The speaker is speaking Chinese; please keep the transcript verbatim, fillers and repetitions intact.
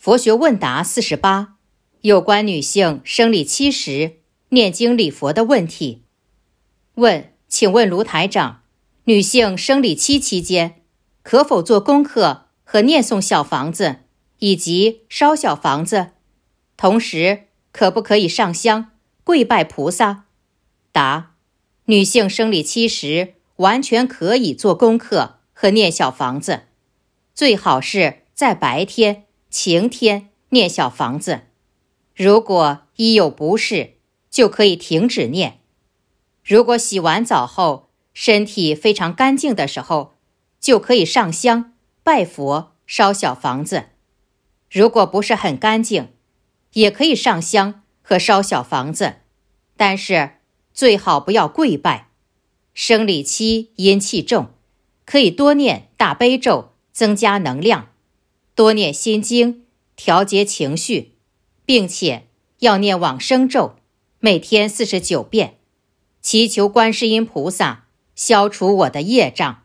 佛学问答四十八，有关女性生理期时念经礼佛的问题。问：请问卢台长，女性生理期期间可否做功课和念诵小房子以及烧小房子？同时可不可以上香跪拜菩萨？答：女性生理期时完全可以做功课和念小房子，最好是在白天晴天念小房子，如果一有不适，就可以停止念。如果洗完澡后身体非常干净的时候，就可以上香拜佛烧小房子。如果不是很干净，也可以上香和烧小房子，但是最好不要跪拜。生理期阴气重，可以多念大悲咒增加能量，多念心经调节情绪，并且要念往生咒，每天四十九遍，祈求观世音菩萨消除我的业障。